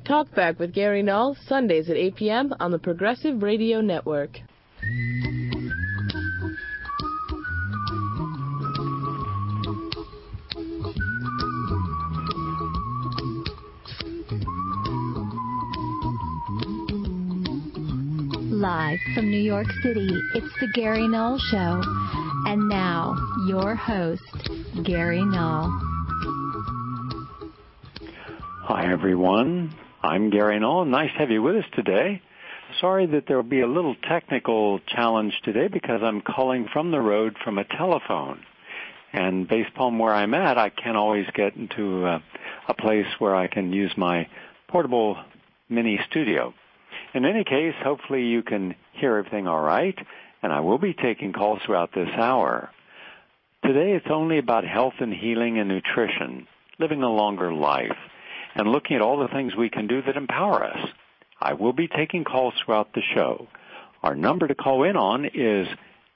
Talkback with Gary Null, Sundays at 8 p.m. on the Progressive Radio Network. Live from New York City, it's the Gary Null Show. And now, your host, Gary Null. Hi, everyone. I'm Gary Null. Nice to have you with us today. Sorry that there will be a little technical challenge today because I'm calling from the road from a telephone. And based upon where I'm at, I can't always get into a place where I can use my portable mini studio. In any case, hopefully you can hear everything all right, and I will be taking calls throughout this hour. Today it's only about health and healing and nutrition, living a longer life, and looking at all the things we can do that empower us. I will be taking calls throughout the show. Our number to call in on is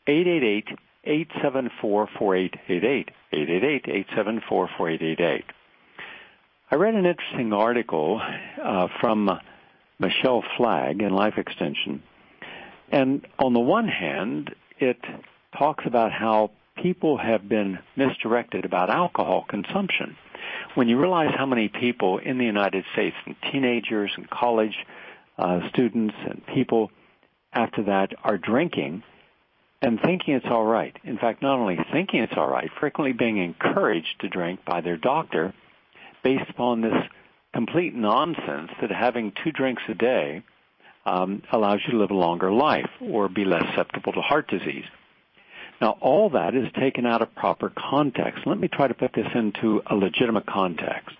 888-874-4888, 888-874-4888. I read an interesting article from Michelle Flagg in Life Extension. And on the one hand, it talks about how people have been misdirected about alcohol consumption. When you realize how many people in the United States, and teenagers and college students and people after that are drinking and thinking it's all right. In fact, not only thinking it's all right, frequently being encouraged to drink by their doctor based upon this complete nonsense that having 2 drinks a day allows you to live a longer life or be less susceptible to heart disease. Now, all that is taken out of proper context. Let me try to put this into a legitimate context.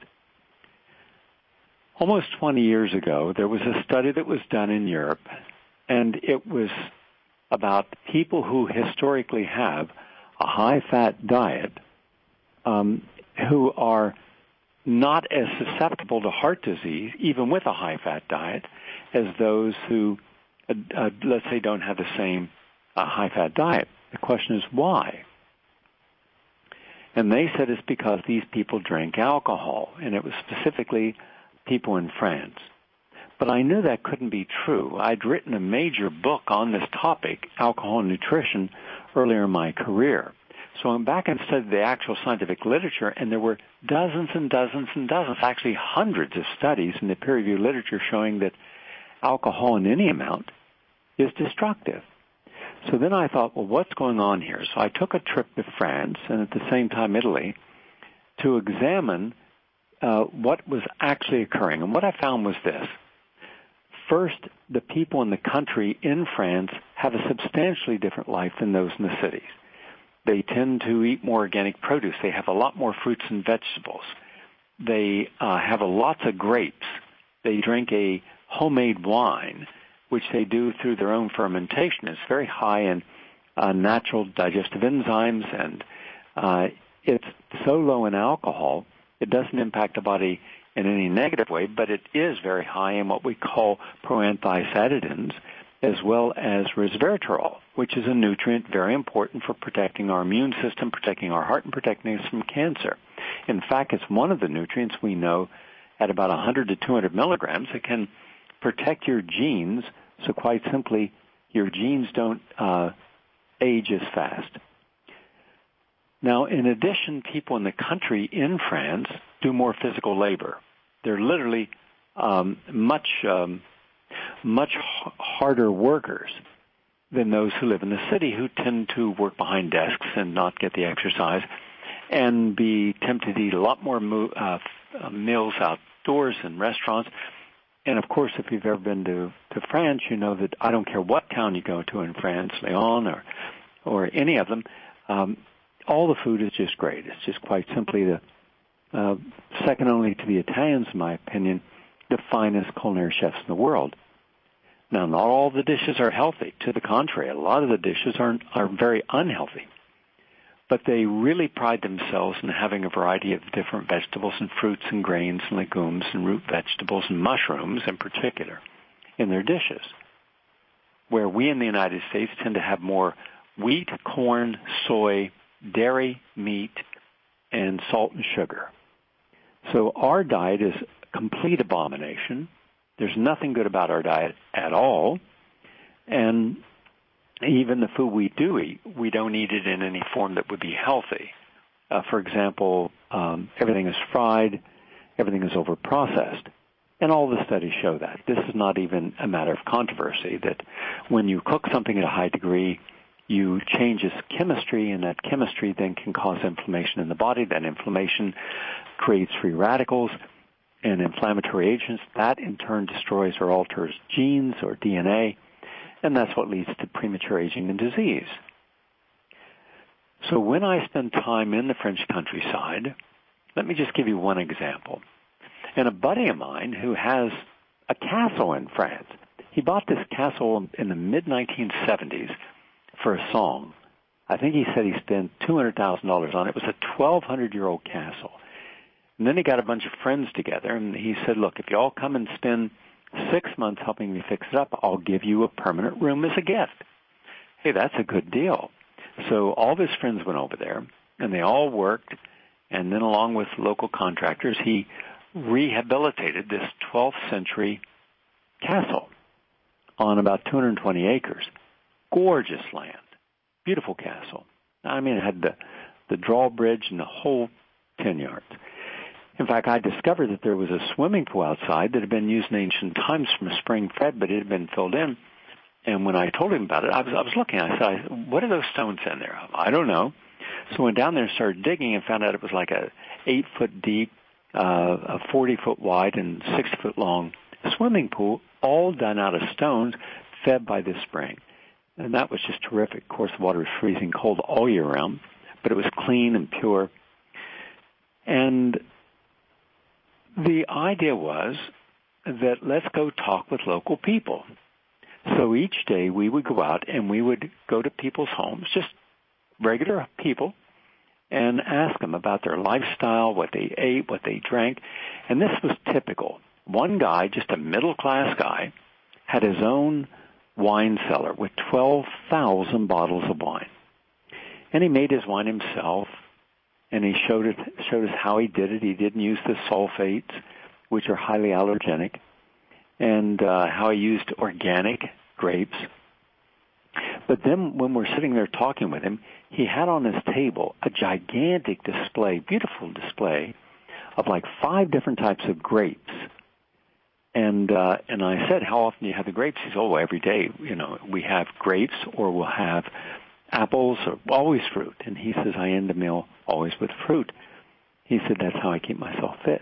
Almost 20 years ago, there was a study that was done in Europe, and it was about people who historically have a high-fat diet who are not as susceptible to heart disease, even with a high-fat diet, as those who, let's say, don't have the same high-fat diet. The question is why? And they said it's because these people drink alcohol, and it was specifically people in France. But I knew that couldn't be true. I'd written a major book on this topic, alcohol and nutrition, earlier in my career. So I went back and studied the actual scientific literature, and there were dozens and dozens and dozens, actually hundreds of studies in the peer-reviewed literature showing that alcohol in any amount is destructive. So then I thought, well, what's going on here? So I took a trip to France and at the same time Italy to examine what was actually occurring. And what I found was this. First, the people in the country in France have a substantially different life than those in the cities. They tend to eat more organic produce. They have a lot more fruits and vegetables. They have lots of grapes. They drink a homemade wine, which they do through their own fermentation. It's very high in natural digestive enzymes, and it's so low in alcohol, it doesn't impact the body in any negative way, but it is very high in what we call proanthocyanidins, as well as resveratrol, which is a nutrient very important for protecting our immune system, protecting our heart, and protecting us from cancer. In fact, it's one of the nutrients we know at about 100 to 200 milligrams that can protect your genes, so quite simply, your genes don't age as fast. Now, in addition, people in the country in France do more physical labor. They're literally much harder workers than those who live in the city, who tend to work behind desks and not get the exercise and be tempted to eat a lot more meals outdoors in restaurants. And, of course, if you've ever been to France, you know that I don't care what town you go to in France, Lyon or any of them, all the food is just great. It's just quite simply the second only to the Italians, in my opinion, the finest culinary chefs in the world. Now, not all the dishes are healthy. To the contrary, a lot of the dishes are very unhealthy. But they really pride themselves in having a variety of different vegetables and fruits and grains and legumes and root vegetables and mushrooms in particular in their dishes, where we in the United States tend to have more wheat, corn, soy, dairy, meat, and salt and sugar. So our diet is complete abomination. There's nothing good about our diet at all. And even the food we do eat, we don't eat it in any form that would be healthy. For example, everything is fried, everything is overprocessed. And all the studies show that. This is not even a matter of controversy, that when you cook something at a high degree, you change its chemistry, and that chemistry then can cause inflammation in the body. That inflammation creates free radicals and inflammatory agents. That, in turn, destroys or alters genes or DNA, and that's what leads to premature aging and disease. So when I spend time in the French countryside, let me just give you one example. And a buddy of mine who has a castle in France, he bought this castle in the mid-1970s for a song. I think he said he spent $200,000 on it. It was a 1,200-year-old castle. And then he got a bunch of friends together, and he said, look, if you all come and spend 6 months helping me fix it up, I'll give you a permanent room as a gift. Hey, that's a good deal. So all of his friends went over there, and they all worked, and then along with local contractors, he rehabilitated this 12th century castle on about 220 acres. Gorgeous land. Beautiful castle. I mean, it had the drawbridge and the whole 10 yards. In fact, I discovered that there was a swimming pool outside that had been used in ancient times from a spring fed, but it had been filled in. And when I told him about it, I was looking. I said, what are those stones in there? I don't know. So I went down there and started digging and found out it was like a 8-foot deep, a 40-foot wide, and 60-foot long swimming pool, all done out of stones fed by this spring. And that was just terrific. Of course, the water was freezing cold all year round, but it was clean and pure. And the idea was that let's go talk with local people. So each day we would go out and we would go to people's homes, just regular people, and ask them about their lifestyle, what they ate, what they drank. And this was typical. One guy, just a middle-class guy, had his own wine cellar with 12,000 bottles of wine. And he made his wine himself, and he showed us how he did it. He didn't use the sulfates, which are highly allergenic, and how he used organic grapes. But then when we're sitting there talking with him, he had on his table a gigantic display, beautiful display, of like 5 different types of grapes. And I said, how often do you have the grapes? He said, oh, every day, we have grapes, or we'll have apples, or always fruit. And he says, I end the meal always with fruit. He said, that's how I keep myself fit.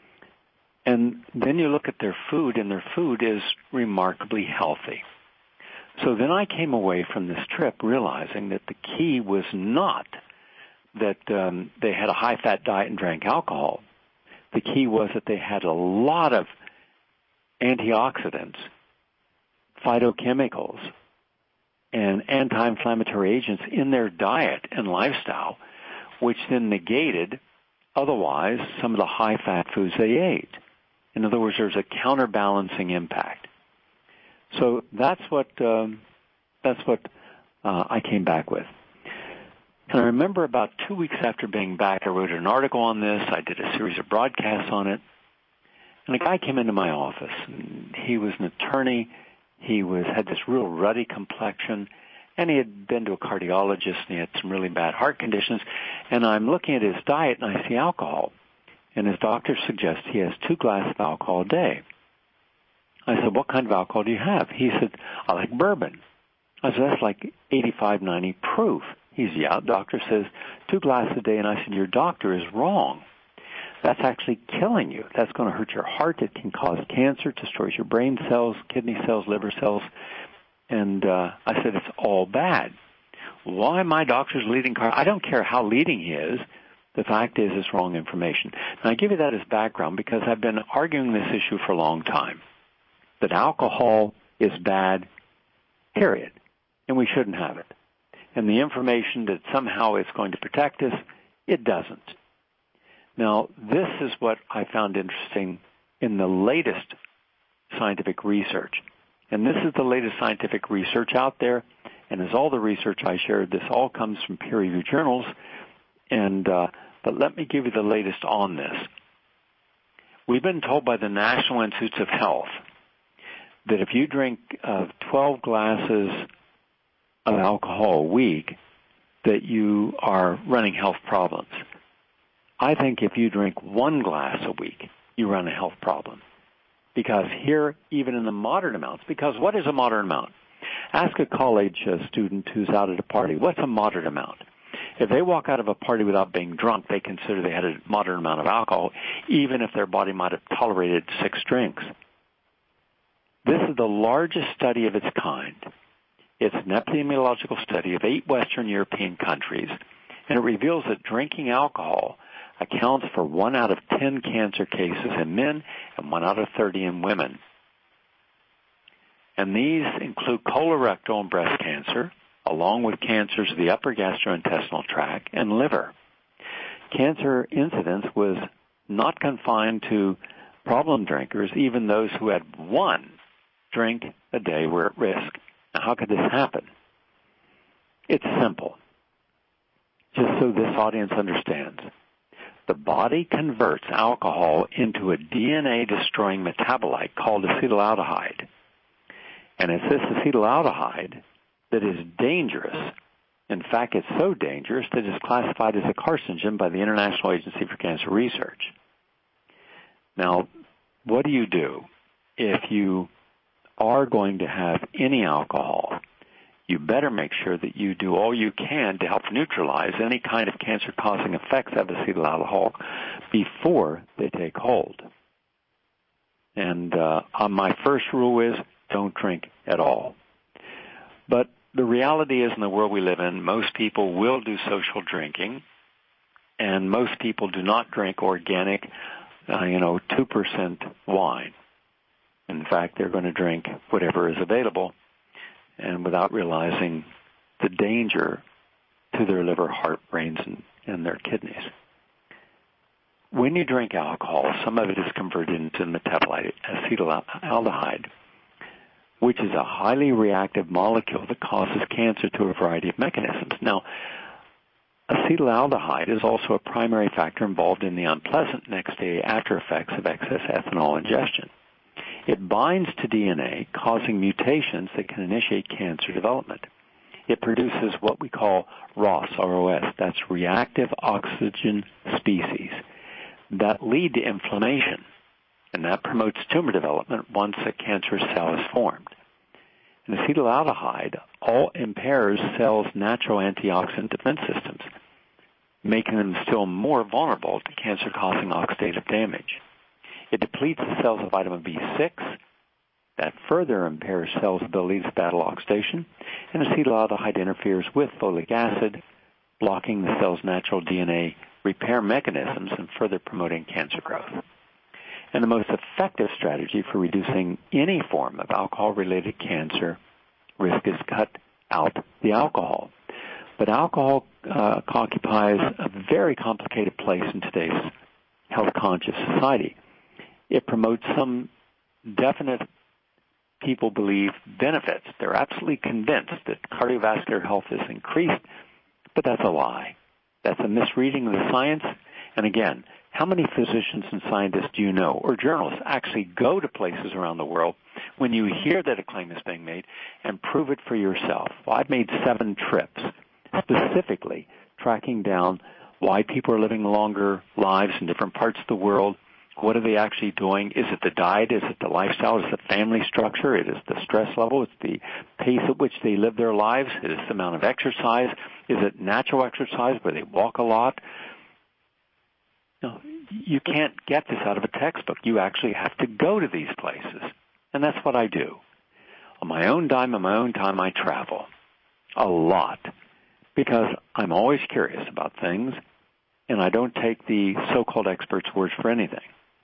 And then you look at their food, and their food is remarkably healthy. So then I came away from this trip realizing that the key was not that they had a high-fat diet and drank alcohol. The key was that they had a lot of antioxidants, phytochemicals, and anti-inflammatory agents in their diet and lifestyle, which then negated otherwise some of the high-fat foods they ate. In other words, there's a counterbalancing impact. So that's what I came back with. And I remember about 2 weeks after being back, I wrote an article on this. I did a series of broadcasts on it. And a guy came into my office. And he was an attorney. He had this real ruddy complexion. And he had been to a cardiologist, and he had some really bad heart conditions. And I'm looking at his diet, and I see alcohol. And his doctor suggests he has 2 glasses of alcohol a day. I said, what kind of alcohol do you have? He said, I like bourbon. I said, that's like 85, 90 proof. He said, yeah, the doctor says 2 glasses a day. And I said, your doctor is wrong. That's actually killing you. That's going to hurt your heart. It can cause cancer, destroys your brain cells, kidney cells, liver cells. And I said, it's all bad. Why my doctor's leading car? I don't care how leading he is. The fact is, it's wrong information. And I give you that as background because I've been arguing this issue for a long time, that alcohol is bad, period, and we shouldn't have it. And the information that somehow it's going to protect us, it doesn't. Now, this is what I found interesting in the latest scientific research. And this is the latest scientific research out there. And as all the research I shared, this all comes from peer-reviewed journals. But let me give you the latest on this. We've been told by the National Institutes of Health that if you drink 12 glasses of alcohol a week, that you are running health problems. I think if you drink 1 glass a week, you run a health problem. Because here, even in the moderate amounts, because what is a moderate amount? Ask a college student who's out at a party, what's a moderate amount? If they walk out of a party without being drunk, they consider they had a moderate amount of alcohol, even if their body might have tolerated 6 drinks. This is the largest study of its kind. It's an epidemiological study of 8 Western European countries, and it reveals that drinking alcohol accounts for 1 out of 10 cancer cases in men and 1 out of 30 in women. And these include colorectal and breast cancer, along with cancers of the upper gastrointestinal tract and liver. Cancer incidence was not confined to problem drinkers. Even those who had 1 drink a day were at risk. Now, how could this happen? It's simple. Just so this audience understands. The body converts alcohol into a DNA-destroying metabolite called acetaldehyde. And it's this acetaldehyde that is dangerous. In fact, it's so dangerous that it's classified as a carcinogen by the International Agency for Cancer Research. Now, what do you do if you are going to have any alcohol? You better make sure that you do all you can to help neutralize any kind of cancer-causing effects of acetaldehyde before they take hold. And my first rule is don't drink at all. But the reality is, in the world we live in, most people will do social drinking, and most people do not drink organic, 2% wine. In fact, they're going to drink whatever is available, and without realizing the danger to their liver, heart, brains, and their kidneys. When you drink alcohol, some of it is converted into metabolite acetaldehyde, which is a highly reactive molecule that causes cancer through a variety of mechanisms. Now, acetaldehyde is also a primary factor involved in the unpleasant next-day after effects of excess ethanol ingestion. It binds to DNA, causing mutations that can initiate cancer development. It produces what we call ROS, R-O-S, that's reactive oxygen species, that lead to inflammation, and that promotes tumor development once a cancerous cell is formed. And acetaldehyde all impairs cells' natural antioxidant defense systems, making them still more vulnerable to cancer-causing oxidative damage. It depletes the cells of vitamin B6. That further impairs cells' ability to battle oxidation, and acetaldehyde interferes with folic acid, blocking the cell's natural DNA repair mechanisms and further promoting cancer growth. And the most effective strategy for reducing any form of alcohol-related cancer risk is cut out the alcohol. But alcohol occupies a very complicated place in today's health-conscious society. It promotes some definite, people believe, benefits. They're absolutely convinced that cardiovascular health is increased, but that's a lie. That's a misreading of the science. And again, how many physicians and scientists do you know, or journalists, actually go to places around the world when you hear that a claim is being made and prove it for yourself? Well, I've made 7 trips specifically tracking down why people are living longer lives in different parts of the world. What are they actually doing? Is it the diet? Is it the lifestyle? Is it the family structure? Is it the stress level? It's the pace at which they live their lives? Is it the amount of exercise? Is it natural exercise where they walk a lot? No, you can't get this out of a textbook. You actually have to go to these places. And that's what I do. On my own dime, on my own time, I travel a lot because I'm always curious about things, and I don't take the so-called experts' words for anything.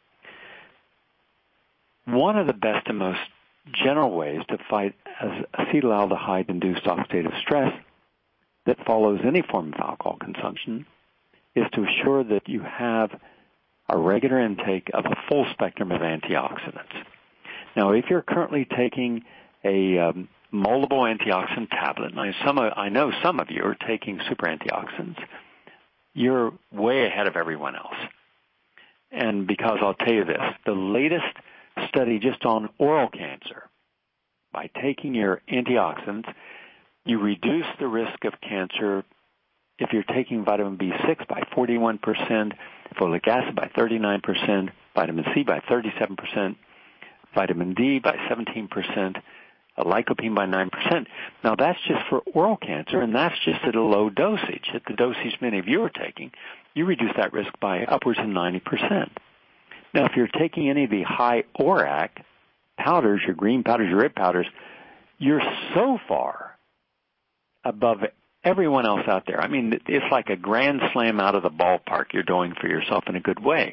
One of the best and most general ways to fight acetaldehyde-induced oxidative stress that follows any form of alcohol consumption is to assure that you have a regular intake of a full spectrum of antioxidants. Now, if you're currently taking a moldable antioxidant tablet, and I know some of you are taking super antioxidants, you're way ahead of everyone else. and because I'll tell you this, the latest study just on oral cancer, by taking your antioxidants, you reduce the risk of cancer if you're taking vitamin B6 by 41%, folic acid by 39%, vitamin C by 37%, vitamin D by 17%, lycopene by 9%. Now, that's just for oral cancer, and that's just at a low dosage. At the dosage many of you are taking, you reduce that risk by upwards of 90%. Now, if you're taking any of the high ORAC powders, your green powders, your red powders, you're so far above everyone else out there. I mean, it's like a grand slam out of the ballpark you're doing for yourself in a good way.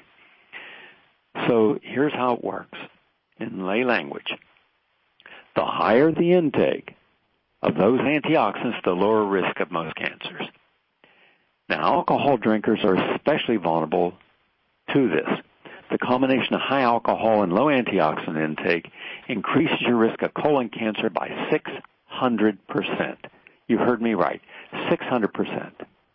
So here's how it works in lay language. The higher the intake of those antioxidants, the lower risk of most cancers. Now, alcohol drinkers are especially vulnerable to this. The combination of high alcohol and low antioxidant intake increases your risk of colon cancer by 600%. You heard me right, 600%.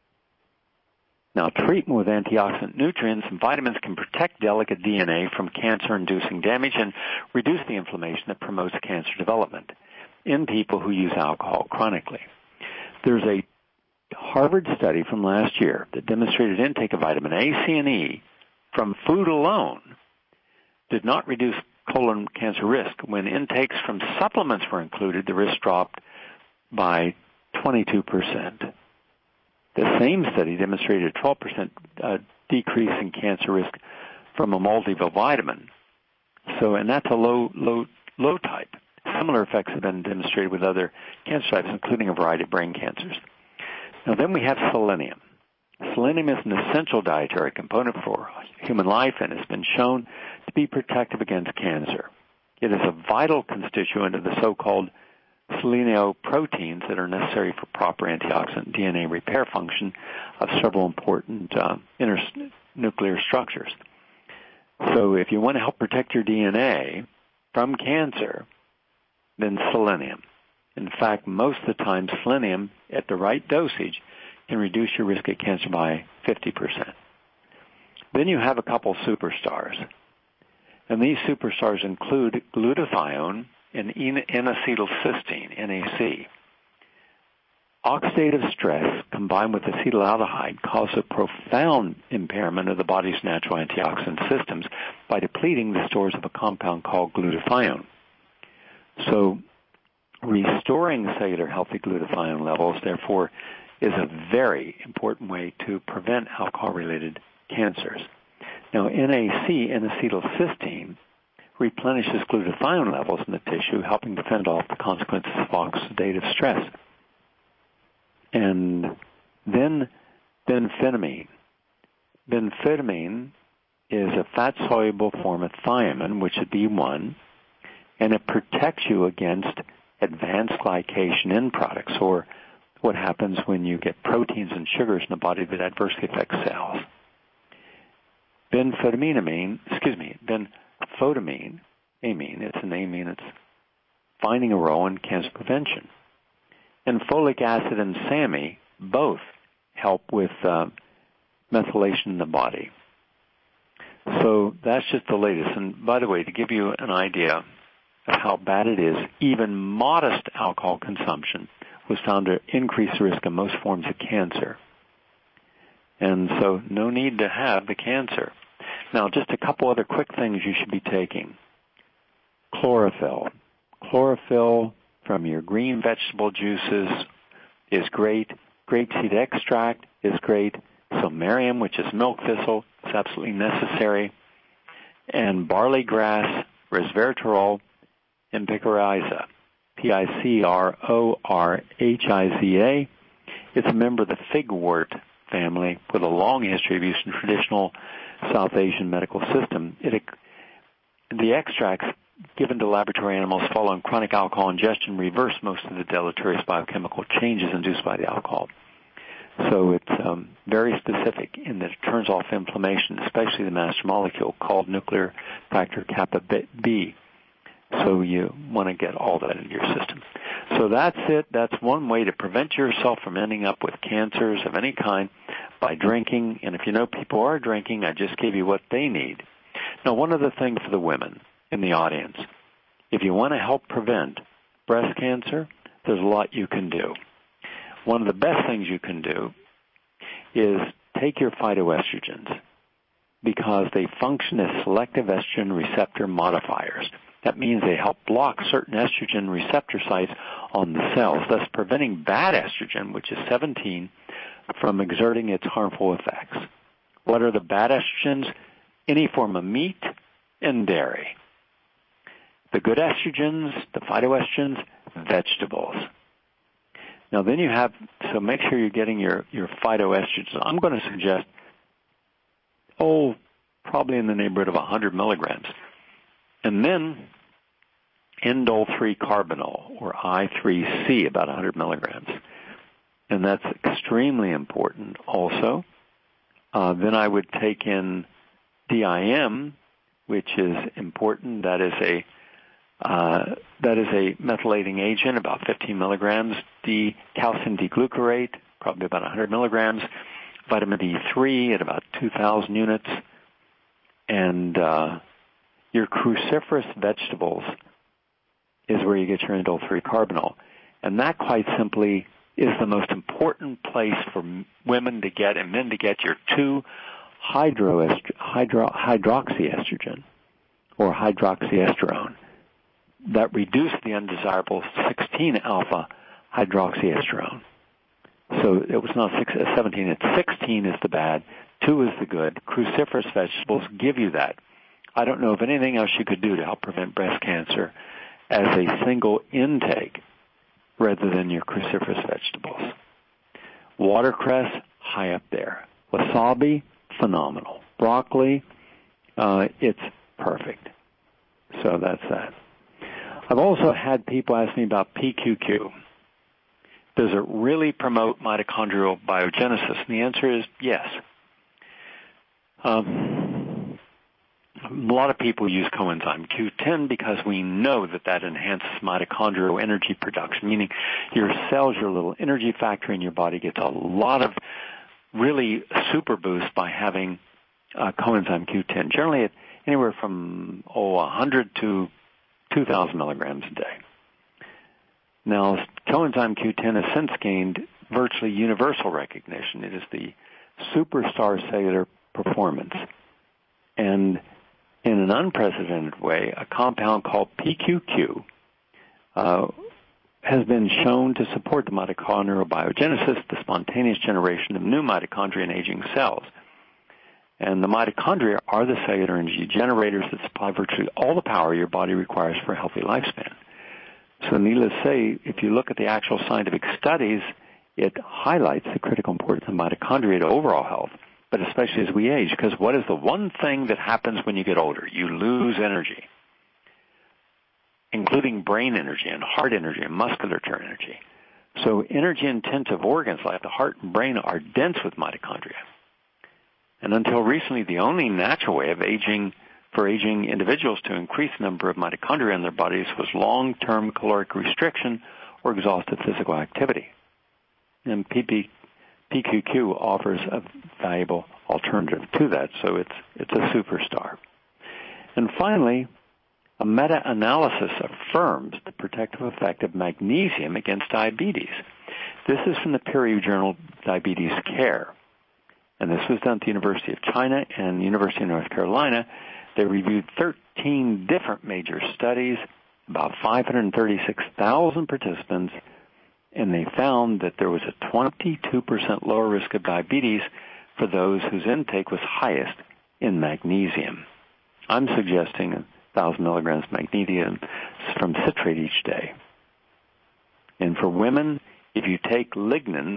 Now, treatment with antioxidant nutrients and vitamins can protect delicate DNA from cancer-inducing damage and reduce the inflammation that promotes cancer development in people who use alcohol chronically. There's a Harvard study from last year that demonstrated intake of vitamin A, C, and E from food alone did not reduce colon cancer risk. When intakes from supplements were included, the risk dropped by 22%. The same study demonstrated a 12% decrease in cancer risk from a multivitamin. So, and that's a low type. Similar effects have been demonstrated with other cancer types, including a variety of brain cancers. Now, then we have selenium. Selenium is an essential dietary component for human life and has been shown to be protective against cancer. It is a vital constituent of the so-called selenoproteins that are necessary for proper antioxidant DNA repair function of several important internuclear structures. So if you want to help protect your DNA from cancer, then selenium. In fact, most of the time, selenium at the right dosage can reduce your risk of cancer by 50%. Then you have a couple superstars. And these superstars include glutathione and N-acetylcysteine, NAC. Oxidative stress combined with acetaldehyde cause a profound impairment of the body's natural antioxidant systems by depleting the stores of a compound called glutathione. So restoring cellular healthy glutathione levels, therefore, is a very important way to prevent alcohol-related cancers. Now, NAC, N-acetylcysteine, replenishes glutathione levels in the tissue, helping to fend off the consequences of oxidative stress. And then benphetamine. Benphetamine is a fat-soluble form of thiamine, which is B1, and it protects you against advanced glycation end products, or what happens when you get proteins and sugars in the body that adversely affect cells. Benphotamine, it's an amine, it's finding a role in cancer prevention. And folic acid and SAMe both help with methylation in the body. So that's just the latest. And by the way, to give you an idea of how bad it is, even modest alcohol consumption was found to increase the risk of most forms of cancer. And so no need to have the cancer. Now, just a couple other quick things you should be taking. Chlorophyll. Chlorophyll from your green vegetable juices is great. Grapeseed extract is great. Salmarium, which is milk thistle, is absolutely necessary. And barley grass, resveratrol, and picoriza, Picroorhiza. It's a member of the figwort family with a long history of use in traditional South Asian medical system. The extracts given to laboratory animals following chronic alcohol ingestion reverse most of the deleterious biochemical changes induced by the alcohol. So it's very specific in that it turns off inflammation, especially the master molecule called nuclear factor kappa B. So you want to get all that into your system. So that's it. That's one way to prevent yourself from ending up with cancers of any kind by drinking. And if you know people are drinking, I just gave you what they need. Now, one other thing for the women in the audience. If you want to help prevent breast cancer, there's a lot you can do. One of the best things you can do is take your phytoestrogens because they function as selective estrogen receptor modifiers. That means they help block certain estrogen receptor sites on the cells, thus preventing bad estrogen, which is 17, from exerting its harmful effects. What are the bad estrogens? Any form of meat and dairy. The good estrogens, the phytoestrogens, vegetables. Now then you have, so make sure you're getting your phytoestrogens. I'm going to suggest, probably in the neighborhood of 100 milligrams. And then indole 3-carbinol, or I3C, about 100 milligrams. And that's extremely important also. Then I would take in DIM, which is important. That is a methylating agent, about 15 milligrams. Calcium D-glucarate, probably about 100 milligrams. Vitamin D3 at about 2,000 units. And your cruciferous vegetables is where you get your indole 3-carbinol. And that quite simply is the most important place for women to get and men to get your 2-hydroxyestrogen or hydroxyestrone that reduce the undesirable 16-alpha hydroxyestrone. So it was not 17, it's 16 is the bad, 2 is the good. Cruciferous vegetables give you that. I don't know of anything else you could do to help prevent breast cancer as a single intake rather than your cruciferous vegetables. Watercress, high up there. Wasabi, phenomenal. Broccoli, it's perfect. So that's that. I've also had people ask me about PQQ. Does it really promote mitochondrial biogenesis? And the answer is yes. A lot of people use coenzyme Q10 because we know that enhances mitochondrial energy production, meaning your cells, your little energy factory in your body gets a lot of really super boost by having coenzyme Q10, generally at anywhere from 100 to 2,000 milligrams a day. Now, coenzyme Q10 has since gained virtually universal recognition. It is the superstar cellular performance. And in an unprecedented way, a compound called PQQ has been shown to support the mitochondrial biogenesis, the spontaneous generation of new mitochondria in aging cells. And the mitochondria are the cellular energy generators that supply virtually all the power your body requires for a healthy lifespan. So needless to say, if you look at the actual scientific studies, it highlights the critical importance of mitochondria to overall health, but especially as we age, because what is the one thing that happens when you get older? You lose energy, including brain energy and heart energy and musculature energy. So energy-intensive organs like the heart and brain are dense with mitochondria. And until recently, the only natural way of aging individuals to increase the number of mitochondria in their bodies was long-term caloric restriction or exhaustive physical activity. And PQQ offers a valuable alternative to that, so it's a superstar. And finally, a meta-analysis affirms the protective effect of magnesium against diabetes. This is from the peer-reviewed journal Diabetes Care. And this was done at the University of China and the University of North Carolina. They reviewed 13 different major studies, about 536,000 participants, and they found that there was a 22% lower risk of diabetes for those whose intake was highest in magnesium. I'm suggesting 1,000 milligrams of magnesium from citrate each day. And for women, if you take lignans,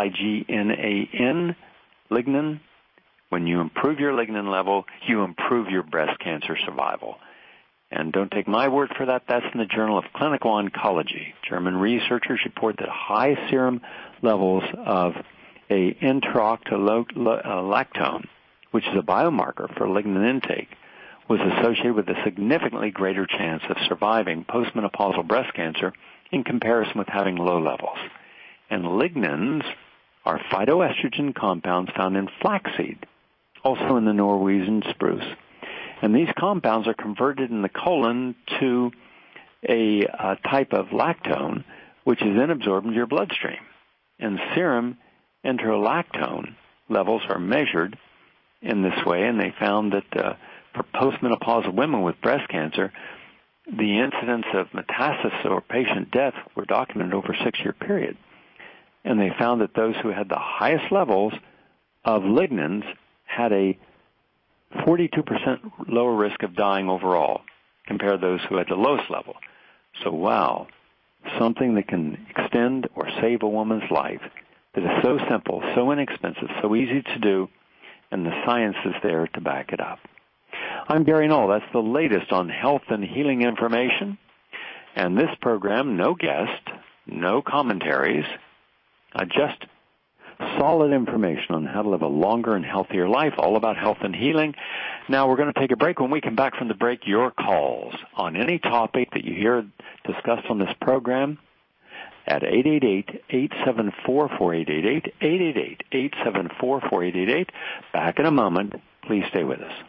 Lignan, lignin, when you improve your lignin level, you improve your breast cancer survival. And don't take my word for that. That's in the Journal of Clinical Oncology. German researchers report that high serum levels of a interoctolactone, which is a biomarker for lignin intake, was associated with a significantly greater chance of surviving postmenopausal breast cancer in comparison with having low levels. And lignans are phytoestrogen compounds found in flaxseed, also in the Norwegian spruce. And these compounds are converted in the colon to a type of lactone, which is then absorbed into your bloodstream. And serum enterolactone levels are measured in this way, and they found that for postmenopausal women with breast cancer, the incidence of metastasis or patient death were documented over a 6-year period. And they found that those who had the highest levels of lignans had a 42% lower risk of dying overall compared to those who had the lowest level. So wow, something that can extend or save a woman's life that is so simple, so inexpensive, so easy to do, and the science is there to back it up. I'm Gary Null. That's the latest on health and healing information. And this program, no guest, no commentaries, just solid information on how to live a longer and healthier life, all about health and healing. Now we're going to take a break. When we come back from the break, your calls on any topic that you hear discussed on this program at 888-874-4888, 888-874-4888. Back in a moment. Please stay with us.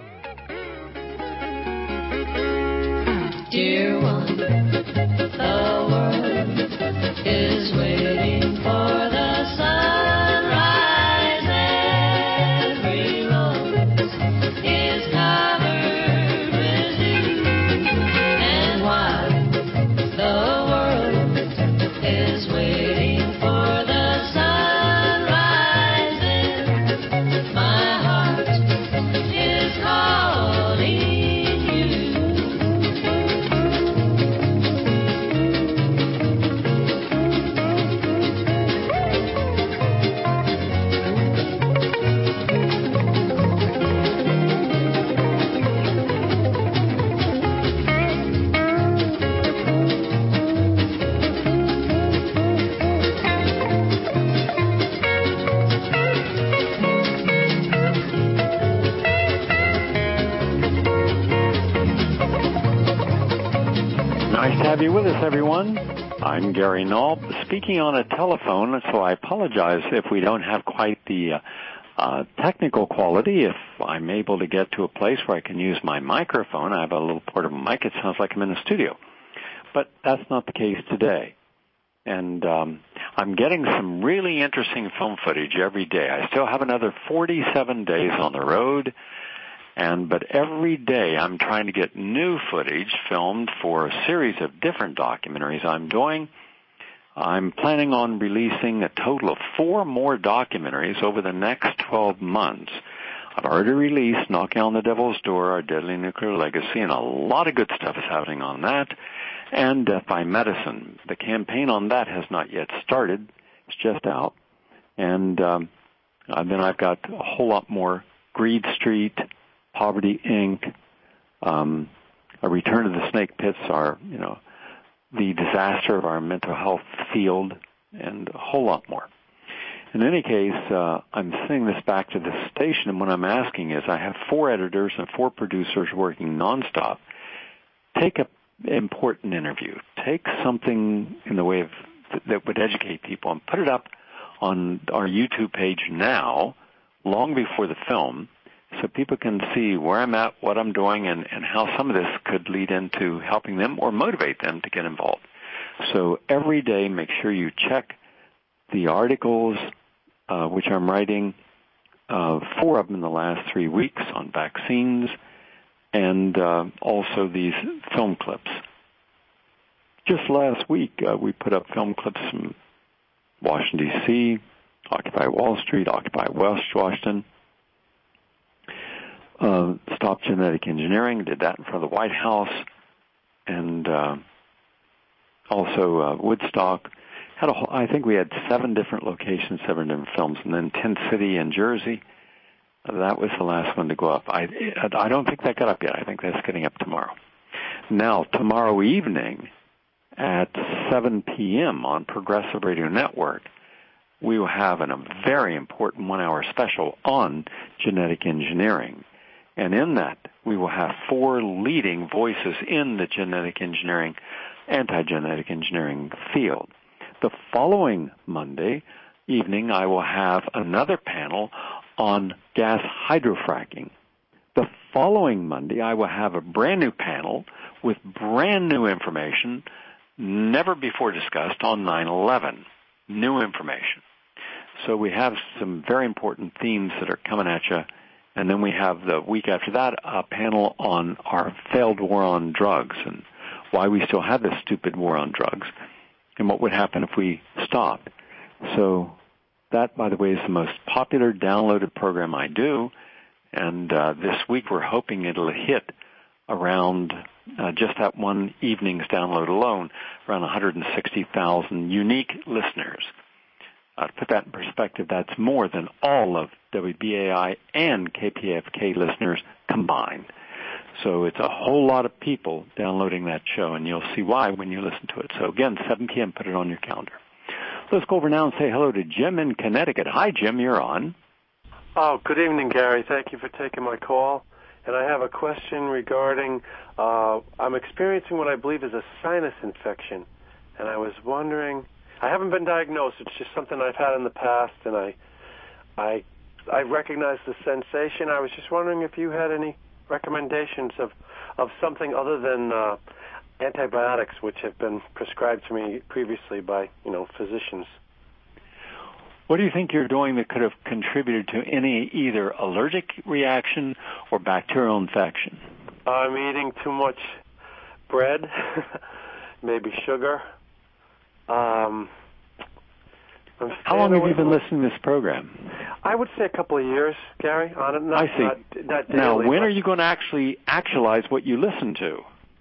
Dear one, the world is waiting for the sunrise. Every rose is covered with dew, and while the world is waiting for the sun rising, my heart is calling. Nice to have you with us, everyone. I'm Gary Null, speaking on a telephone, so I apologize if we don't have quite the technical quality. If I'm able to get to a place where I can use my microphone, I have a little portable mic, it sounds like I'm in a studio. But that's not the case today. And I'm getting some really interesting film footage every day. I still have another 47 days on the road. But every day I'm trying to get new footage filmed for a series of different documentaries I'm doing. I'm planning on releasing a total of 4 more documentaries over the next 12 months. I've already released Knocking on the Devil's Door, Our Deadly Nuclear Legacy, and a lot of good stuff is happening on that. And Death by Medicine. The campaign on that has not yet started. It's just out. And then I've got a whole lot more. Greed Street, Poverty, Inc., A Return to the Snake Pits, the disaster of our mental health field, and a whole lot more. In any case, I'm sending this back to the station, and what I'm asking is I have 4 editors and 4 producers working nonstop. Take an important interview. Take something in the way of that would educate people and put it up on our YouTube page now, long before the film, so people can see where I'm at, what I'm doing, and how some of this could lead into helping them or motivate them to get involved. So every day, make sure you check the articles, which I'm writing, 4 of them in the last 3 weeks on vaccines, and also these film clips. Just last week, we put up film clips from Washington, D.C., Occupy Wall Street, Occupy West Washington, Stop Genetic Engineering, did that in front of the White House, and also Woodstock. I think we had 7 different locations, 7 different films, and then Tent City in Jersey. That was the last one to go up. I don't think that got up yet. I think that's getting up tomorrow. Now, tomorrow evening at 7 p.m. on Progressive Radio Network, we will have a very important 1-hour special on genetic engineering. And in that, we will have 4 leading voices in the genetic engineering, anti-genetic engineering field. The following Monday, evening, I will have another panel on gas hydrofracking. The following Monday, I will have a brand new panel with brand new information, never before discussed, on 9/11. New information. So we have some very important themes that are coming at you. And then we have the week after that a panel on our failed war on drugs and why we still have this stupid war on drugs and what would happen if we stopped. So that, by the way, is the most popular downloaded program I do. And this week we're hoping it'll hit around just that one evening's download alone, around 160,000 unique listeners. To put that in perspective, that's more than all of WBAI and KPFK listeners combined. So it's a whole lot of people downloading that show, and you'll see why when you listen to it. So again, 7 p.m., put it on your calendar. Let's go over now and say hello to Jim in Connecticut. Hi, Jim, you're on. Oh, good evening, Gary. Thank you for taking my call. And I have a question regarding, I'm experiencing what I believe is a sinus infection. And I was wondering, I haven't been diagnosed. It's just something I've had in the past, and I recognize the sensation. I was just wondering if you had any recommendations of something other than antibiotics, which have been prescribed to me previously by, physicians. What do you think you're doing that could have contributed to any either allergic reaction or bacterial infection? I'm eating too much bread, maybe sugar. How long have you been listening to this program? I would say a couple of years, Gary. I see. Not daily, now, when are you going to actually actualize what you listen to?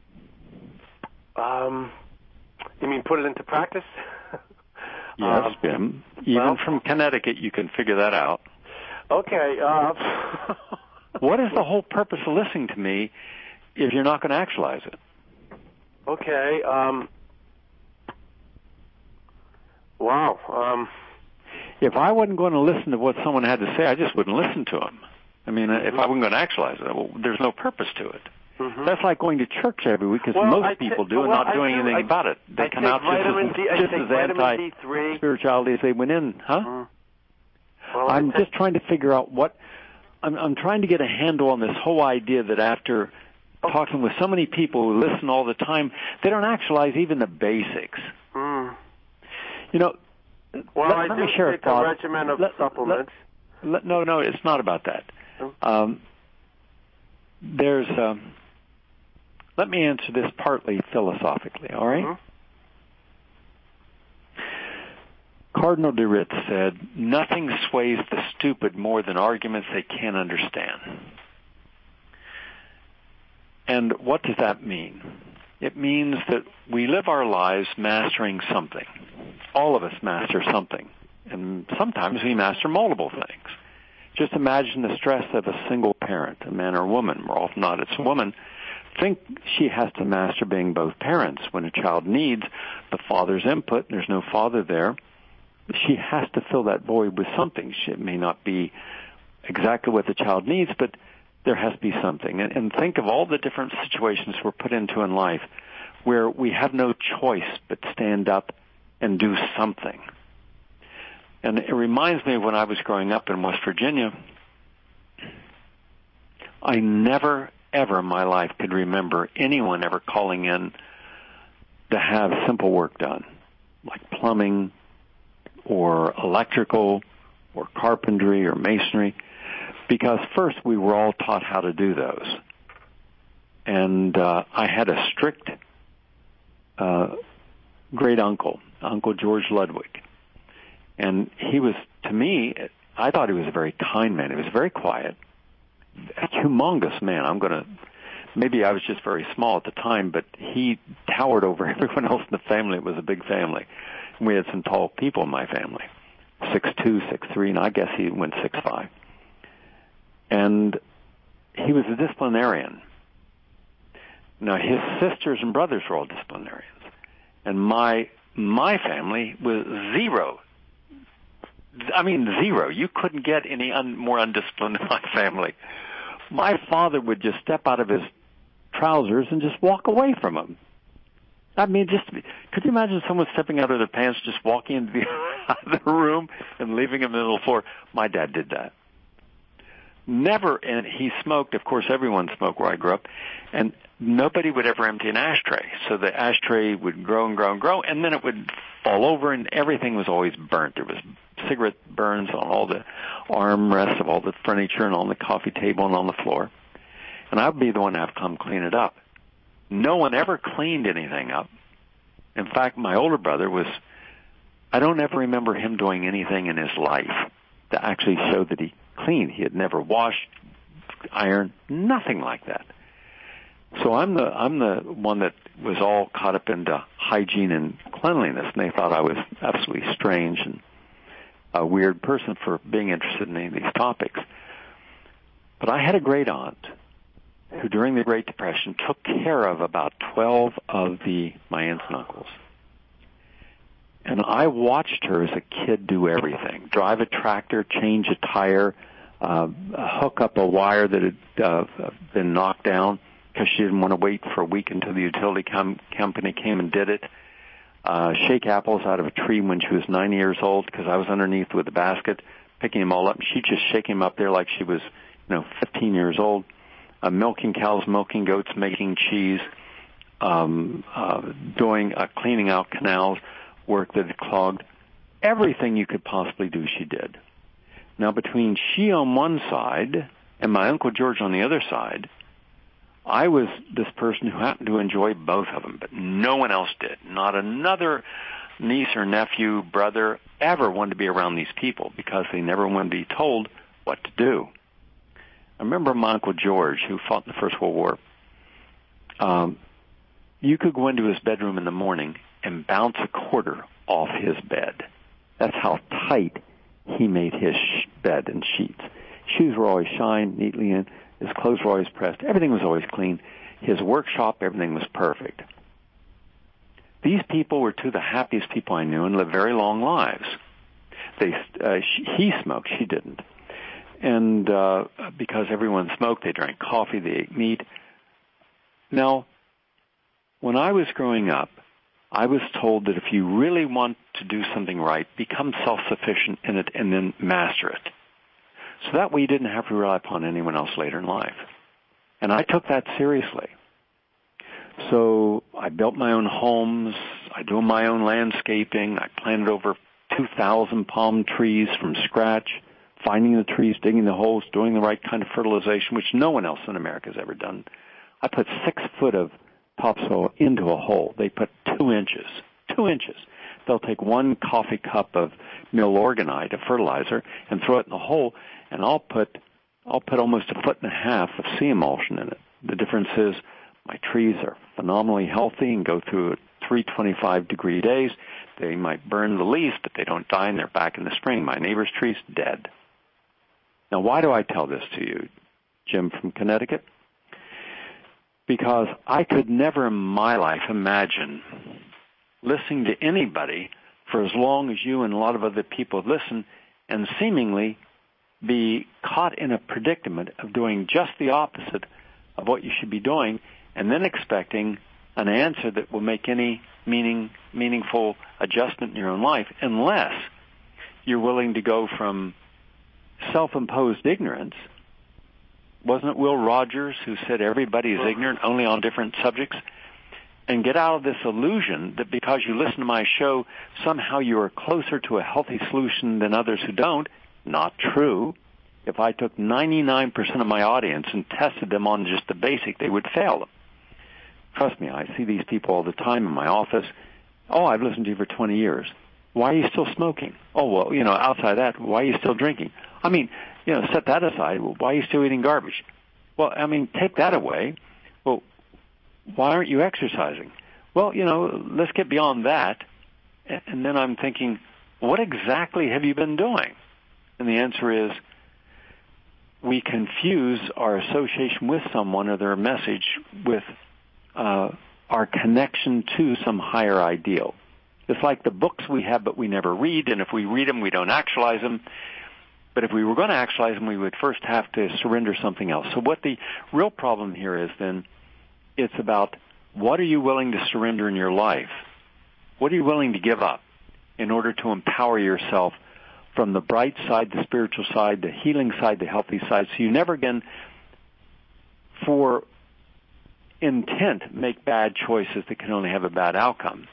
You mean put it into practice? Yes, Jim. Even from Connecticut, you can figure that out. Okay. What is the whole purpose of listening to me if you're not going to actualize it? Okay. Wow. If I wasn't going to listen to what someone had to say, I just wouldn't listen to them. I mean, if I wasn't going to actualize it, well, there's no purpose to it. Mm-hmm. That's like going to church every week, because most people do, and not doing anything about it. They come out just as anti-spirituality as they went in, huh? Mm-hmm. Well, I'm just trying to figure out what... I'm trying to get a handle on this whole idea that after talking with so many people who listen all the time, they don't actualize even the basics. Mm. Well, I let do me share take a thought. a regimen of supplements. No, it's not about that. Let me answer this partly philosophically, all right? Mm-hmm. Cardinal de Retz said, "Nothing sways the stupid more than arguments they can't understand." And what does that mean? It means that we live our lives mastering something. All of us master something. And sometimes we master multiple things. Just imagine the stress of a single parent, a man or a woman. More often not, it's a woman. Think she has to master being both parents. When a child needs the father's input, there's no father there, she has to fill that void with something. It may not be exactly what the child needs, but there has to be something. And think of all the different situations we're put into in life where we have no choice but stand up and do something. And it reminds me of when I was growing up in West Virginia, I never, ever in my life could remember anyone ever calling in to have simple work done, like plumbing or electrical or carpentry or masonry, because first we were all taught how to do those. And I had a strict great uncle, Uncle George Ludwig. And he was, to me, I thought he was a very kind man. He was very quiet, a humongous man. Maybe I was just very small at the time, but he towered over everyone else in the family. It was a big family. And we had some tall people in my family, 6'2", 6'3", and I guess he went 6'5". And he was a disciplinarian. Now, his sisters and brothers were all disciplinarians. And my family was zero. I mean, zero. You couldn't get any more undisciplined in my family. My father would just step out of his trousers and just walk away from him. I mean, could you imagine someone stepping out of their pants, just walking into out of the room and leaving them on the floor? My dad did that. Never, and he smoked. Of course, everyone smoked where I grew up, and nobody would ever empty an ashtray. So the ashtray would grow and grow and grow, and then it would fall over, and everything was always burnt. There was cigarette burns on all the armrests of all the furniture and on the coffee table and on the floor. And I would be the one to have to come clean it up. No one ever cleaned anything up. In fact, my older brother I don't ever remember him doing anything in his life to actually show that he cleaned. He had never washed, ironed, nothing like that. So I'm the one that was all caught up into hygiene and cleanliness, and they thought I was absolutely strange and a weird person for being interested in any of these topics. But I had a great aunt who during the Great Depression took care of about 12 of my aunts and uncles. And I watched her as a kid do everything. Drive a tractor, change a tire, hook up a wire that had been knocked down because she didn't want to wait for a week until the utility company came and did it. Shake apples out of a tree when she was 9 years old because I was underneath with a basket, picking them all up. She'd just shake them up there like she was, 15 years old. Milking cows, milking goats, making cheese, doing cleaning out canals, work that had clogged. Everything you could possibly do, she did. Now, between she on one side and my Uncle George on the other side, I was this person who happened to enjoy both of them, but no one else did. Not another niece or nephew, brother ever wanted to be around these people because they never wanted to be told what to do. I remember my Uncle George, who fought in the First World War. You could go into his bedroom in the morning and bounce a quarter off his bed. That's how tight he made his bed and sheets. Shoes were always shined neatly in. His clothes were always pressed. Everything was always clean. His workshop, everything was perfect. These people were two of the happiest people I knew and lived very long lives. He smoked. She didn't. And because everyone smoked, they drank coffee, they ate meat. Now, when I was growing up, I was told that if you really want to do something right, become self-sufficient in it and then master it. So that way you didn't have to rely upon anyone else later in life. And I took that seriously. So I built my own homes. I do my own landscaping. I planted over 2,000 palm trees from scratch, finding the trees, digging the holes, doing the right kind of fertilization, which no one else in America has ever done. I put 6 foot of topsoil into a hole. They put 2 inches. 2 inches. They'll take 1 coffee cup of Milorganite, a fertilizer, and throw it in the hole, and I'll put almost 1.5 foot of sea emulsion in it. The difference is my trees are phenomenally healthy and go through 325-degree days. They might burn the leaves, but they don't die, and they're back in the spring. My neighbor's tree's dead. Now, why do I tell this to you, Jim from Connecticut? Because I could never in my life imagine listening to anybody for as long as you and a lot of other people listen and seemingly be caught in a predicament of doing just the opposite of what you should be doing and then expecting an answer that will make any meaningful adjustment in your own life unless you're willing to go from self-imposed ignorance. Wasn't it Will Rogers who said everybody is ignorant only on different subjects? And get out of this illusion that because you listen to my show, somehow you are closer to a healthy solution than others who don't. Not true. If I took 99% of my audience and tested them on just the basic, they would fail them. Trust me, I see these people all the time in my office. Oh, I've listened to you for 20 years. Why are you still smoking? Oh, well, outside that, why are you still drinking? I mean, set that aside. Why are you still eating garbage? Well, I mean, take that away. Well, why aren't you exercising? Well, let's get beyond that. And then I'm thinking, what exactly have you been doing? And the answer is, we confuse our association with someone or their message with our connection to some higher ideal. It's like the books we have but we never read, and if we read them, we don't actualize them. But if we were going to actualize them, we would first have to surrender something else. So what the real problem here is then, it's about What are you willing to surrender in your life? What are you willing to give up in order to empower yourself from the bright side, the spiritual side, the healing side, the healthy side, so you never again, for intent, make bad choices that can only have a bad outcome?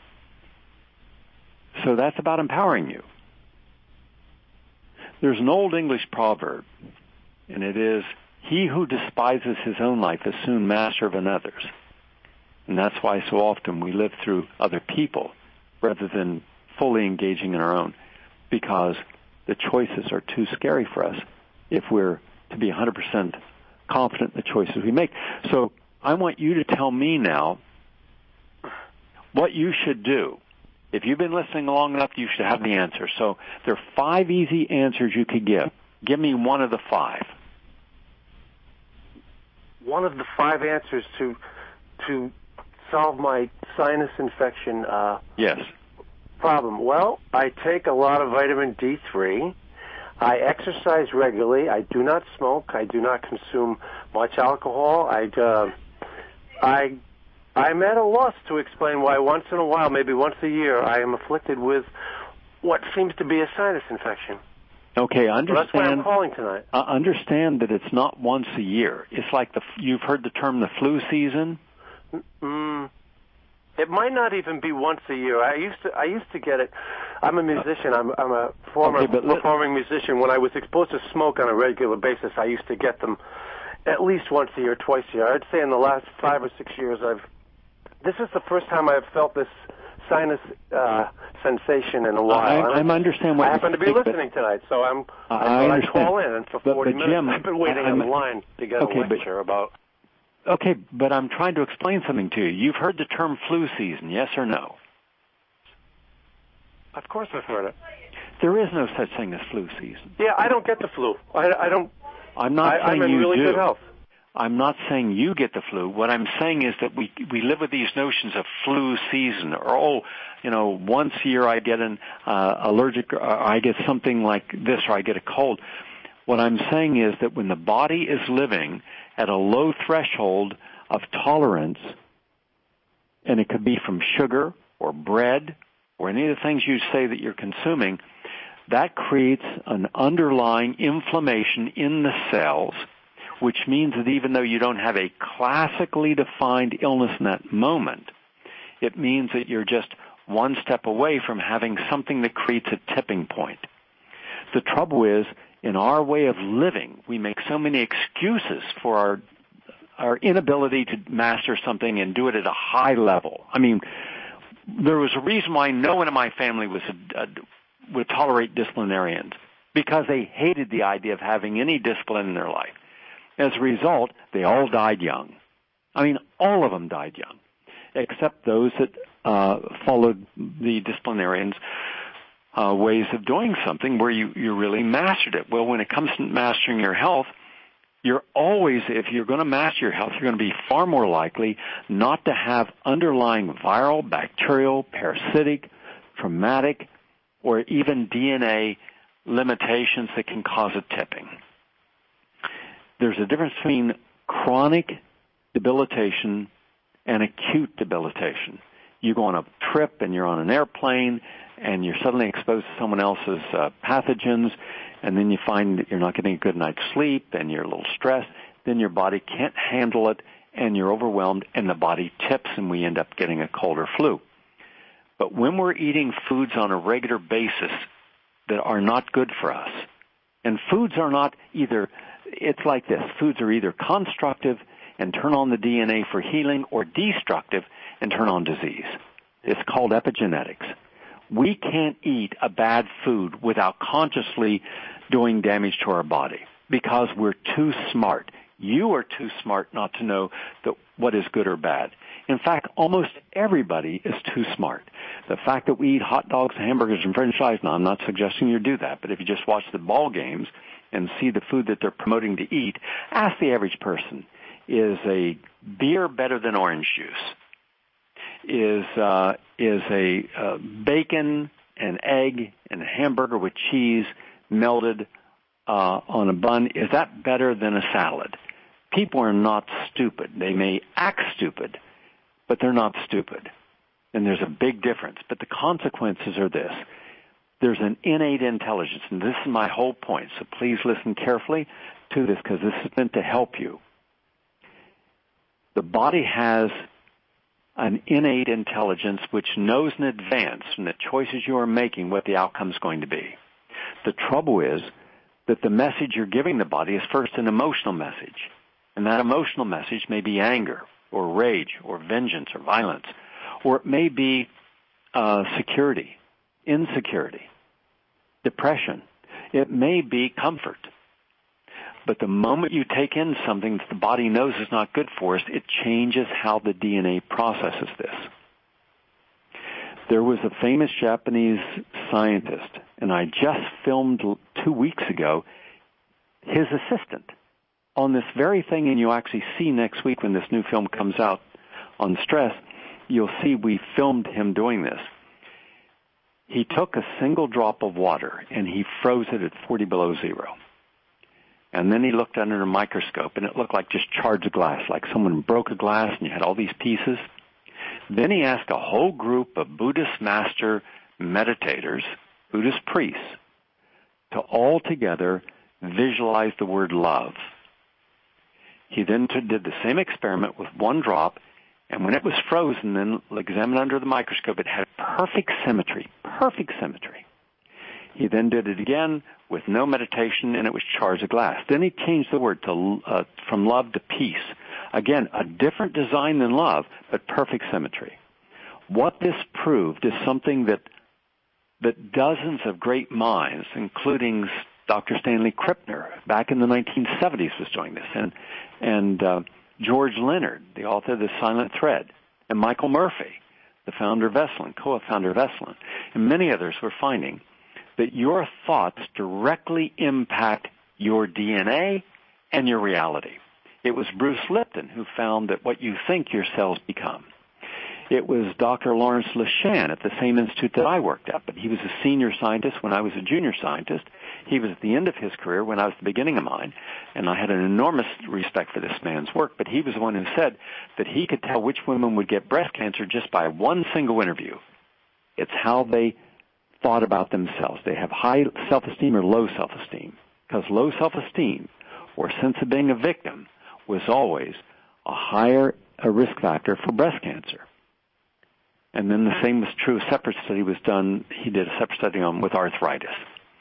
So that's about empowering you. There's an old English proverb, and it is, he who despises his own life is soon master of another's. And that's why so often we live through other people rather than fully engaging in our own, because the choices are too scary for us if we're to be 100% confident in the choices we make. So I want you to tell me now what you should do. If you've been listening long enough, you should have the answer. So there are 5 easy answers you could give. Give me one of the 5. One of the 5 answers to solve my sinus infection Yes. problem. Well, I take a lot of vitamin D3. I exercise regularly. I do not smoke. I do not consume much alcohol. I'm at a loss to explain why once in a while, maybe once a year, I am afflicted with what seems to be a sinus infection. Okay, So that's why I'm understand. calling tonight. Understand that it's not once a year. It's like you've heard the term the flu season. It might not even be once a year. I used to get it. I'm a musician. I'm a former performing musician. When I was exposed to smoke on a regular basis, I used to get them at least once a year, twice a year. I'd say in the last 5 or 6 years, this is the first time I've felt this sinus sensation in a while. I understand what I happen to be listening tonight, so I thought I'd call in, and for 40 minutes Jim, I've been waiting on the line to get a lecture about. Okay, but I'm trying to explain something to you. You've heard the term flu season, yes or no? Of course I've heard it. There is no such thing as flu season. Yeah, I don't get the flu. I don't. I'm not saying I'm in you really do. good health. I'm not saying you get the flu. What I'm saying is that we live with these notions of flu season, or once a year I get an allergic, or I get something like this, or I get a cold. What I'm saying is that when the body is living at a low threshold of tolerance, and it could be from sugar or bread or any of the things you say that you're consuming, that creates an underlying inflammation in the cells, which means that even though you don't have a classically defined illness in that moment, it means that you're just one step away from having something that creates a tipping point. The trouble is, in our way of living, we make so many excuses for our inability to master something and do it at a high level. I mean, there was a reason why no one in my family would tolerate disciplinarians, because they hated the idea of having any discipline in their life. As a result, they all died young. I mean, all of them died young, except those that followed the disciplinarians' ways of doing something where you really mastered it. Well, when it comes to mastering your health, you're always, if you're going to master your health, you're going to be far more likely not to have underlying viral, bacterial, parasitic, traumatic, or even DNA limitations that can cause a tipping. There's a difference between chronic debilitation and acute debilitation. You go on a trip and you're on an airplane and you're suddenly exposed to someone else's pathogens, and then you find that you're not getting a good night's sleep and you're a little stressed. Then your body can't handle it and you're overwhelmed and the body tips and we end up getting a cold or flu. But when we're eating foods on a regular basis that are not good for us, and foods are not either, it's like this, foods are either constructive and turn on the DNA for healing, or destructive and turn on disease. It's called epigenetics. We can't eat a bad food without consciously doing damage to our body because we're too smart. You are too smart not to know what is good or bad. In fact, almost everybody is too smart. The fact that we eat hot dogs, hamburgers, and french fries, now I'm not suggesting you do that, but if you just watch the ball games and see the food that they're promoting to eat, ask the average person, is a beer better than orange juice? Is a bacon, an egg, and a hamburger with cheese melted on a bun, is that better than a salad? People are not stupid. They may act stupid, but they're not stupid. And there's a big difference. But the consequences are this. There's an innate intelligence, and this is my whole point, so please listen carefully to this because this is meant to help you. The body has an innate intelligence which knows in advance from the choices you are making what the outcome is going to be. The trouble is that the message you're giving the body is first an emotional message, and that emotional message may be anger or rage or vengeance or violence, or it may be security, insecurity, depression. It may be comfort. But the moment you take in something that the body knows is not good for us, it changes how the DNA processes this. There was a famous Japanese scientist, and I just filmed 2 weeks ago his assistant on this very thing, and you'll actually see next week when this new film comes out on stress, you'll see we filmed him doing this. He took a single drop of water and he froze it at 40 below zero. And then he looked under a microscope and it looked like just shards of glass, like someone broke a glass and you had all these pieces. Then he asked a whole group of Buddhist master meditators, Buddhist priests, to all together visualize the word love. He then did the same experiment with one drop, and when it was frozen, then examined under the microscope, it had perfect symmetry, perfect symmetry. He then did it again with no meditation, and it was shards of glass. Then he changed the word to from love to peace. Again, a different design than love, but perfect symmetry. What this proved is something that dozens of great minds, including Dr. Stanley Krippner, back in the 1970s was doing this, and George Leonard, the author of The Silent Thread, and Michael Murphy, the founder of Esalen, co-founder of Esalen, and many others were finding that your thoughts directly impact your DNA and your reality. It was Bruce Lipton who found that what you think your cells become. It was Dr. Lawrence Leshan at the same institute that I worked at, but he was a senior scientist when I was a junior scientist. He was at the end of his career when I was at the beginning of mine, and I had an enormous respect for this man's work, but he was the one who said that he could tell which women would get breast cancer just by one single interview. It's how they thought about themselves. They have high self-esteem or low self-esteem, because low self-esteem or sense of being a victim was always a higher risk factor for breast cancer. And then the same was true. A separate study was done. He did a separate study with arthritis.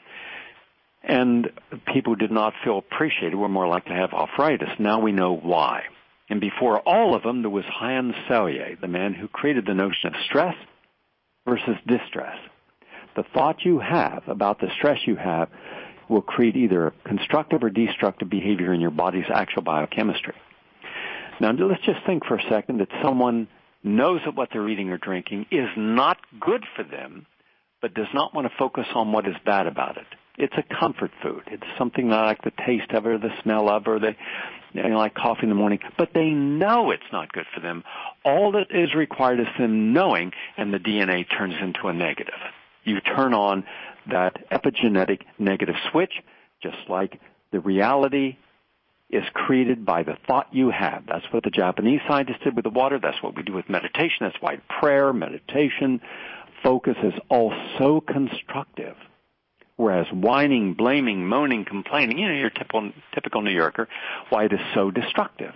And people who did not feel appreciated were more likely to have arthritis. Now we know why. And before all of them, there was Hans Selye, the man who created the notion of stress versus distress. The thought you have about the stress you have will create either constructive or destructive behavior in your body's actual biochemistry. Now, let's just think for a second that someone knows that what they're eating or drinking is not good for them, but does not want to focus on what is bad about it. It's a comfort food. It's something they like the taste of it or the smell of it, or they like coffee in the morning, but they know it's not good for them. All that is required is them knowing, and the DNA turns into a negative. You turn on that epigenetic negative switch, just like the reality is created by the thought you have. That's what the Japanese scientists did with the water. That's what we do with meditation. That's why prayer, meditation, focus is all so constructive. Whereas whining, blaming, moaning, complaining, your typical New Yorker, why it is so destructive.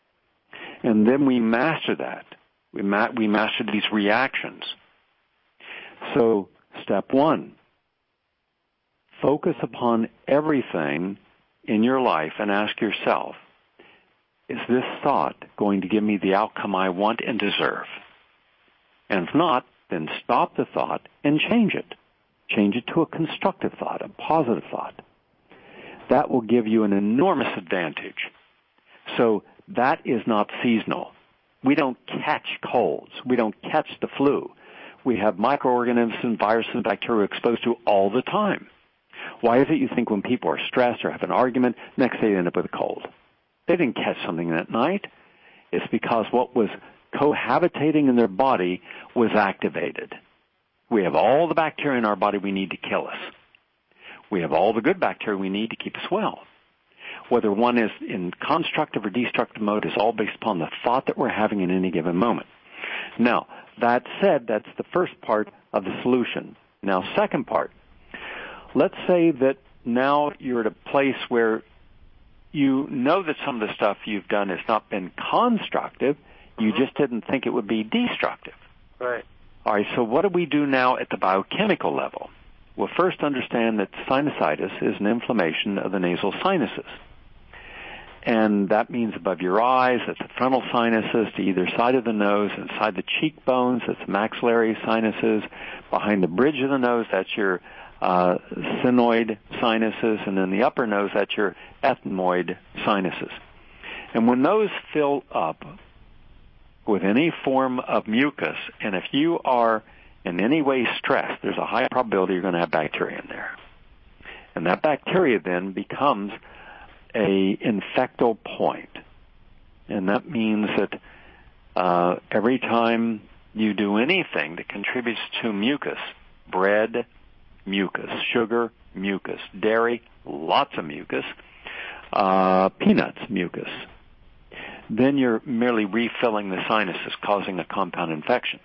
And then we master that. We master these reactions. So, step one, focus upon everything in your life and ask yourself, is this thought going to give me the outcome I want and deserve? And if not, then stop the thought and change it. Change it to a constructive thought, a positive thought. That will give you an enormous advantage. So that is not seasonal. We don't catch colds. We don't catch the flu. We have microorganisms, viruses, and bacteria exposed to all the time. Why is it you think when people are stressed or have an argument, next day they end up with a cold? They didn't catch something that night. It's because what was cohabitating in their body was activated. We have all the bacteria in our body we need to kill us. We have all the good bacteria we need to keep us well. Whether one is in constructive or destructive mode is all based upon the thought that we're having in any given moment. Now, that said, that's the first part of the solution. Now, second part, let's say that now you're at a place where you know that some of the stuff you've done has not been constructive. You just didn't think it would be destructive. Right. All right, so what do we do now at the biochemical level? Well, first understand that sinusitis is an inflammation of the nasal sinuses. And that means above your eyes, that's the frontal sinuses, to either side of the nose, inside the cheekbones, that's the maxillary sinuses, behind the bridge of the nose, that's your sphenoid sinuses, and then the upper nose, that's your ethmoid sinuses. And when those fill up with any form of mucus, and if you are in any way stressed, there's a high probability you're going to have bacteria in there. And that bacteria then becomes a infectal point. And that means that every time you do anything that contributes to mucus, bread, mucus, sugar, mucus, dairy, lots of mucus, peanuts, mucus, then you're merely refilling the sinuses, causing a compound infection.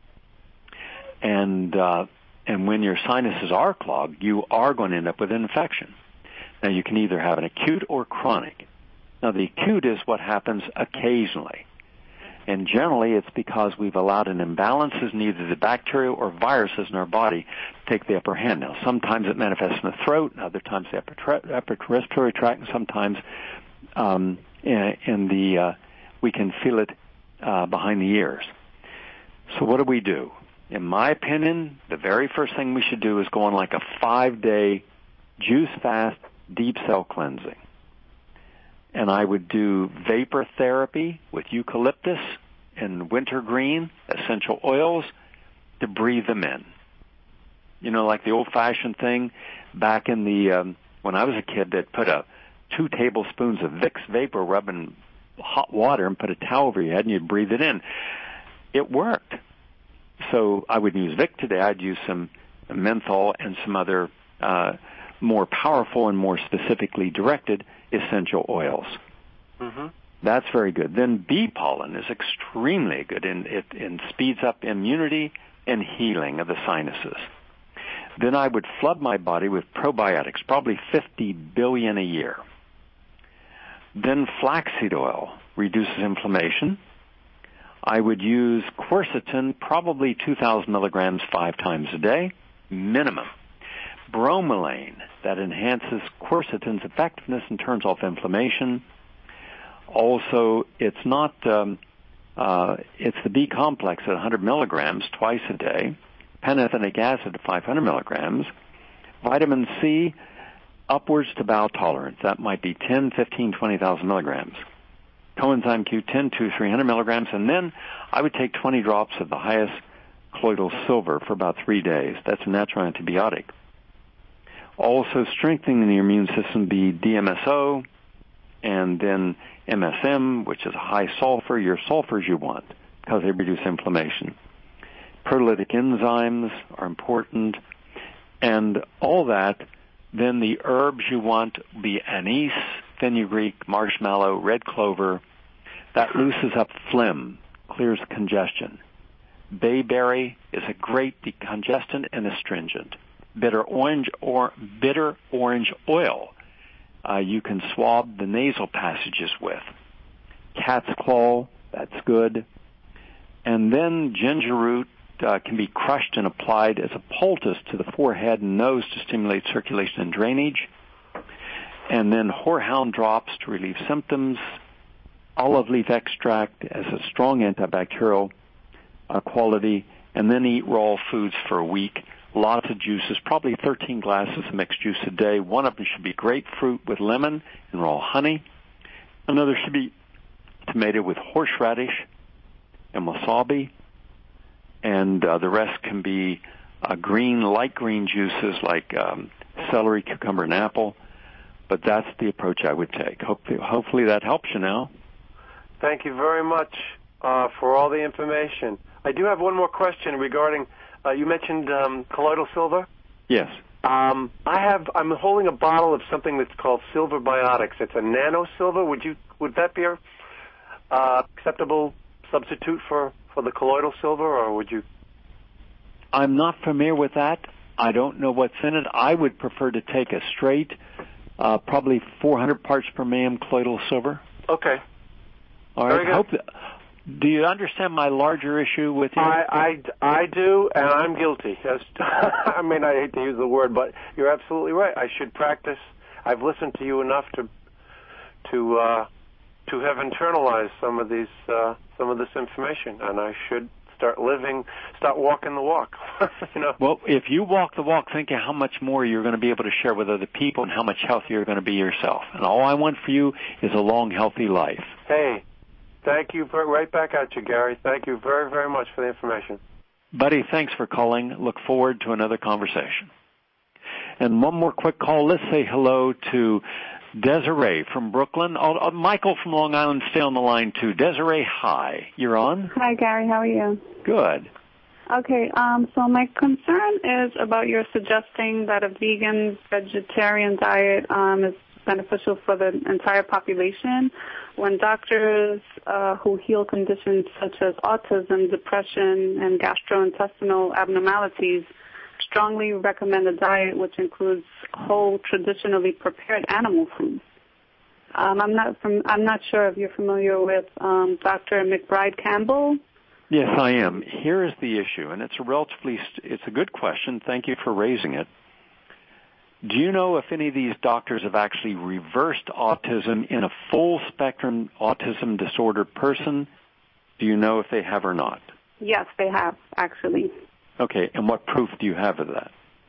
And when your sinuses are clogged, you are going to end up with an infection. Now, you can either have an acute or chronic. Now, the acute is what happens occasionally. And generally, it's because we've allowed an imbalance in either the bacteria or viruses in our body to take the upper hand. Now, sometimes it manifests in the throat, and other times the upper respiratory tract, and sometimes we can feel it behind the ears. So what do? In my opinion, the very first thing we should do is go on like a 5-day juice fast, deep cell cleansing. And I would do vapor therapy with eucalyptus and wintergreen essential oils to breathe them in. You know, like the old-fashioned thing back in the when I was a kid, they'd put 2 tablespoons of Vicks vapor rub in hot water and put a towel over your head and you'd breathe it in. It worked. So I would use Vic today. I'd use some menthol and some other more powerful and more specifically directed essential oils. Mm-hmm. That's very good. Then bee pollen is extremely good, and it speeds up immunity and healing of the sinuses. Then I would flood my body with probiotics, probably 50 billion a year. Then flaxseed oil reduces inflammation. I would use quercetin, probably 2,000 milligrams 5 times a day, minimum. Bromelain, that enhances quercetin's effectiveness and turns off inflammation. Also, it's not, it's the B complex at 100 milligrams twice a day, pantothenic acid at 500 milligrams, vitamin C upwards to bowel tolerance. That might be 10, 15, 20,000 milligrams. Coenzyme Q10, 200-300 milligrams, and then I would take 20 drops of the highest colloidal silver for about 3 days. That's a natural antibiotic. Also strengthening the immune system be DMSO, and then MSM, which is a high sulfur, your sulfurs you want, because they reduce inflammation. Proteolytic enzymes are important, and all that. Then the herbs you want be anise, fenugreek, marshmallow, red clover. That loosens up phlegm, clears congestion. Bayberry is a great decongestant and astringent. Bitter orange oil you can swab the nasal passages with. Cat's claw, that's good. And then ginger root can be crushed and applied as a poultice to the forehead and nose to stimulate circulation and drainage. And then horehound drops to relieve symptoms. Olive leaf extract as a strong antibacterial quality. And then eat raw foods for a week. Lots of juices, probably 13 glasses of mixed juice a day. One of them should be grapefruit with lemon and raw honey. Another should be tomato with horseradish and wasabi. And the rest can be light green juices like celery, cucumber, and apple. But that's the approach I would take. Hopefully that helps you now. Thank you very much for all the information. I do have one more question regarding, you mentioned colloidal silver? Yes. I'm holding a bottle of something that's called Silver Biotics. It's a nano silver. Would that be a acceptable substitute for for the colloidal silver, or would you? I'm not familiar with that. I don't know what's in it. I would prefer to take a straight, probably 400 parts per million colloidal silver. Okay. All right. Do you understand my larger issue with you? I do, and I'm guilty. I mean, I hate to use the word, but you're absolutely right. I should practice. I've listened to you enough to have internalized some of this information, and I should start walking the walk. You know. Well, if you walk the walk, think of how much more you're going to be able to share with other people, and how much healthier you're going to be yourself. And all I want for you is a long, healthy life. Hey. Thank you. Right back at you, Gary. Thank you very, very much for the information. Buddy, thanks for calling. Look forward to another conversation. And one more quick call. Let's say hello to Desiree from Brooklyn. Michael from Long Island, stay on the line too. Desiree, hi. You're on? Hi, Gary. How are you? Good. Okay, so my concern is about your suggesting that a vegan-vegetarian diet is beneficial for the entire population, when doctors who heal conditions such as autism, depression, and gastrointestinal abnormalities strongly recommend a diet which includes whole, traditionally prepared animal foods. I'm not sure if you're familiar with Dr. McBride Campbell. Yes, I am. Here is the issue, and it's a good question. Thank you for raising it. Do you know if any of these doctors have actually reversed autism in a full-spectrum autism disorder person? Do you know if they have or not? Yes, they have, actually. Okay, and what proof do you have of that?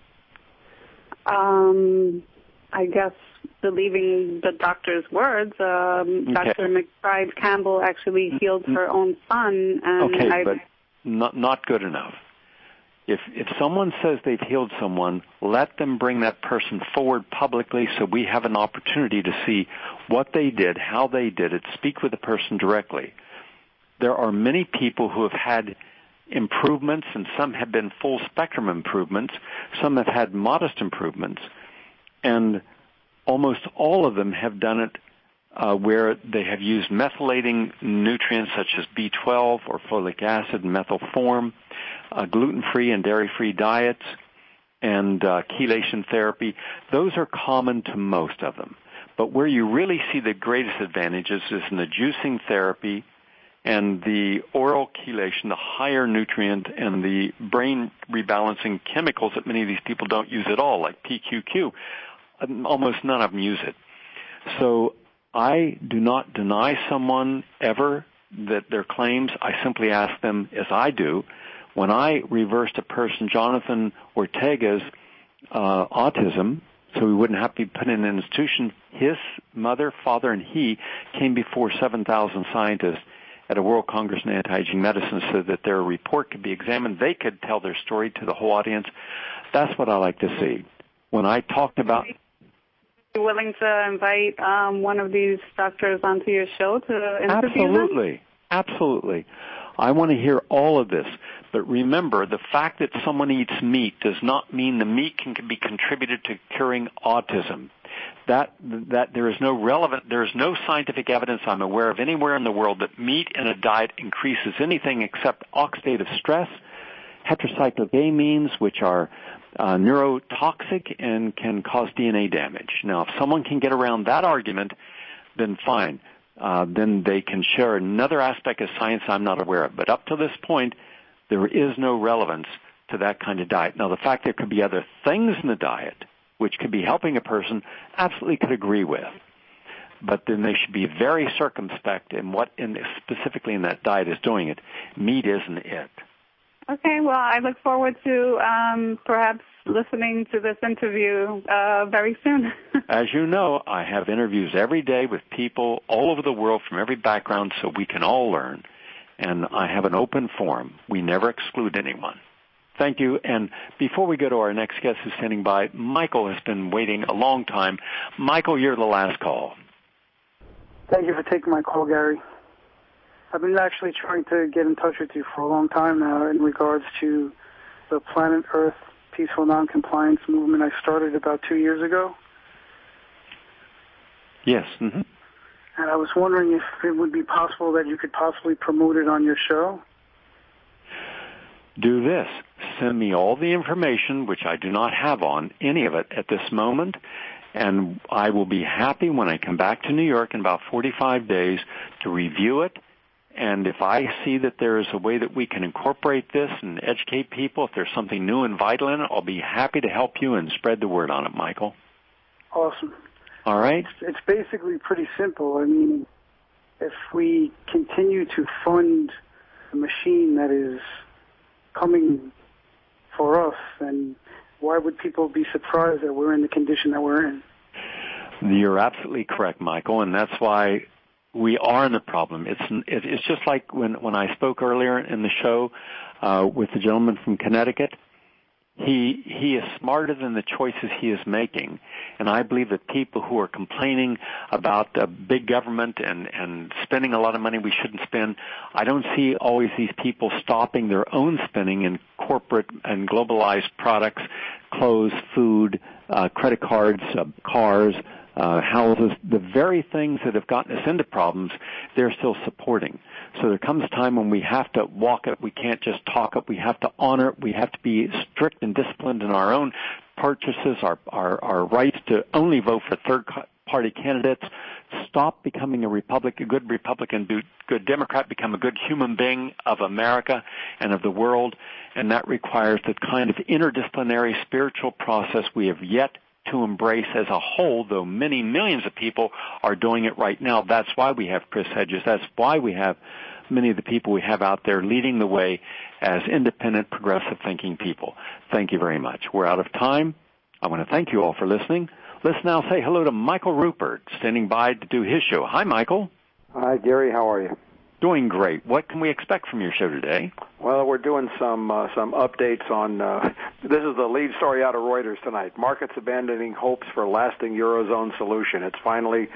I guess believing the doctor's words. Okay. Dr. McBride Campbell actually healed her own son. And okay, but not good enough. If someone says they've healed someone, let them bring that person forward publicly so we have an opportunity to see what they did, how they did it, speak with the person directly. There are many people who have had improvements, and some have been full-spectrum improvements. Some have had modest improvements, and almost all of them have done it where they have used methylating nutrients such as B12 or folic acid in methyl form, gluten-free and dairy-free diets, and chelation therapy. Those are common to most of them. But where you really see the greatest advantages is in the juicing therapy and the oral chelation, the higher nutrient and the brain rebalancing chemicals that many of these people don't use at all, like PQQ. Almost none of them use it. So I do not deny someone ever that their claims. I simply ask them, as I do, when I reversed a person, Jonathan Ortega's autism, so he wouldn't have to be put in an institution, his mother, father, and he came before 7,000 scientists at a World Congress in Anti-Aging Medicine so that their report could be examined. They could tell their story to the whole audience. That's what I like to see. When I talked about... Are you willing to invite one of these doctors onto your show to interview them? Absolutely. I want to hear all of this. But remember, the fact that someone eats meat does not mean the meat can be contributed to curing autism. That there is no scientific evidence I'm aware of anywhere in the world that meat in a diet increases anything except oxidative stress, heterocyclogamines, which are neurotoxic and can cause DNA damage. Now, if someone can get around that argument, then fine. Then they can share another aspect of science I'm not aware of. But up to this point, there is no relevance to that kind of diet. Now, the fact there could be other things in the diet which could be helping a person, absolutely could agree with. But then they should be very circumspect in what specifically in that diet is doing it. Meat isn't it. Okay, well, I look forward to perhaps listening to this interview very soon. As you know, I have interviews every day with people all over the world from every background so we can all learn. And I have an open forum. We never exclude anyone. Thank you. And before we go to our next guest who's standing by, Michael has been waiting a long time. Michael, you're the last call. Thank you for taking my call, Gary. I've been actually trying to get in touch with you for a long time now in regards to the Planet Earth Peaceful Noncompliance movement I started about 2 years ago. Yes. Mm-hmm. And I was wondering if it would be possible that you could possibly promote it on your show. do this. Send me all the information, which I do not have on any of it at this moment, and I will be happy when I come back to New York in about 45 days to review it. And if I see that there is a way that we can incorporate this and educate people, if there's something new and vital in it, I'll be happy to help you and spread the word on it, Michael. Awesome. All right? It's basically pretty simple. I mean, if we continue to fund a machine that is coming for us, then why would people be surprised that we're in the condition that we're in? You're absolutely correct, Michael, and that's why we are in the problem. It's just like when I spoke earlier in the show with the gentleman from Connecticut. He is smarter than the choices he is making, and I believe that people who are complaining about big government and spending a lot of money we shouldn't spend, I don't see always these people stopping their own spending in corporate and globalized products, clothes, food, credit cards, cars, houses, the very things that have gotten us into problems, they're still supporting. So there comes a time when we have to walk it. We can't just talk it. We have to honor it. We have to be strict and disciplined in our own purchases, our rights to only vote for third-party candidates. Stop becoming a good Republican, good Democrat, become a good human being of America and of the world. And that requires the kind of interdisciplinary spiritual process we have yet to embrace as a whole, though many millions of people are doing it right now. That's why we have Chris Hedges. That's why we have many of the people we have out there leading the way as independent, progressive thinking people. Thank you very much. We're out of time. I want to thank you all for listening. Let's now say hello to Michael Rupert, standing by to do his show. Hi, Michael. Hi, Gary. How are you? Doing great. What can we expect from your show today? Well, we're doing some updates on, this is the lead story out of Reuters tonight. Markets abandoning hopes for lasting Eurozone solution. It's finally,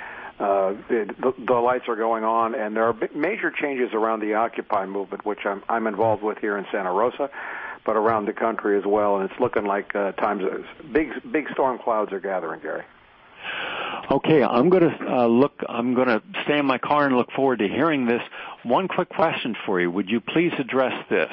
the lights are going on, and there are major changes around the Occupy movement, which I'm involved with here in Santa Rosa, but around the country as well, and it's looking like big storm clouds are gathering, Gary. Okay, I'm going to stay in my car and look forward to hearing this. One quick question for you. Would you please address this?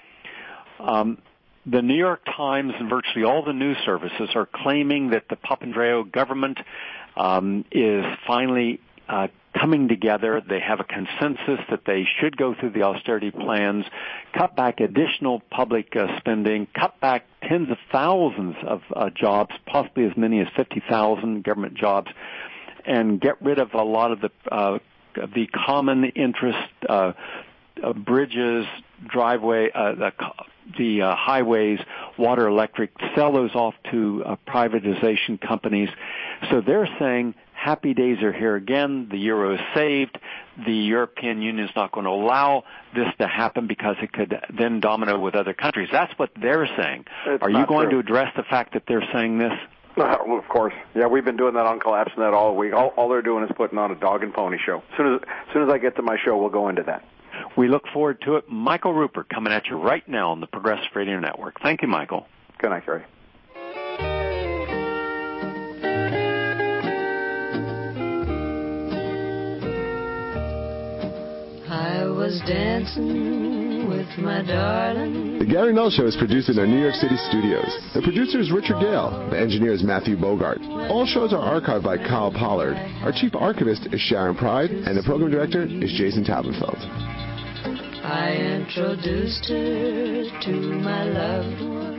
The New York Times and virtually all the news services are claiming that the Papandreou government is finally coming together. They have a consensus that they should go through the austerity plans, cut back additional public spending, cut back tens of thousands of jobs, possibly as many as 50,000 government jobs, and get rid of a lot of the common interest bridges, driveway, the highways, water, electric, sell those off to privatization companies. So they're saying happy days are here again. The euro is saved. The European Union is not going to allow this to happen because it could then domino with other countries. That's what they're saying. Are you going to address the fact that they're saying this? Well, of course. Yeah, we've been doing that on CollapseNet all week. All they're doing is putting on a dog and pony show. As soon as I get to my show, we'll go into that. We look forward to it. Michael Rupert coming at you right now on the Progressive Radio Network. Thank you, Michael. Good night, Gary. I was dancing with my darling. The Gary Null Show is produced in our New York City studios. The producer is Richard Gale. The engineer is Matthew Bogart. All shows are archived by Kyle Pollard. Our chief archivist is Sharon Pride, and the program director is Jason Taubenfeld. I introduced her to my loved one.